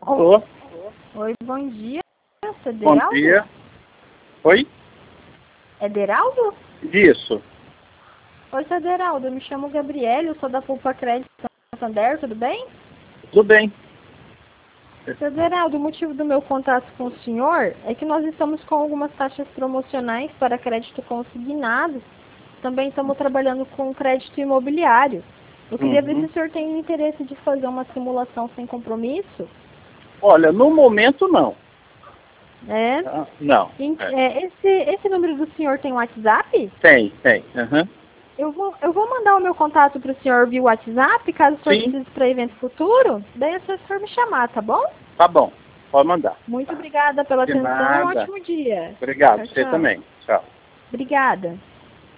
Alô? Oi, bom dia. Você é Bom Deraldo? dia. Oi? É Deraldo? Isso. Oi, seu Deraldo. Eu me chamo Gabriele, eu sou da Pulpa Crédito Santander, tudo bem? Tudo bem. Seu Deraldo, o motivo do meu contato com o senhor é que nós estamos com algumas taxas promocionais para crédito consignado. Também estamos trabalhando com crédito imobiliário. Eu queria ver se o senhor tem interesse de fazer uma simulação sem compromisso. Olha, no momento não. É? Não. Esse número do senhor tem WhatsApp? Tem. Aham. Eu vou mandar o meu contato para o senhor via WhatsApp, caso o senhor Sim. precise para evento futuro. Daí é só o senhor me chamar, tá bom? Tá bom. Pode mandar. Muito obrigada pela De atenção. nada. Ótimo dia. Obrigado. Tchau, Você tchau. também. Tchau. Obrigada.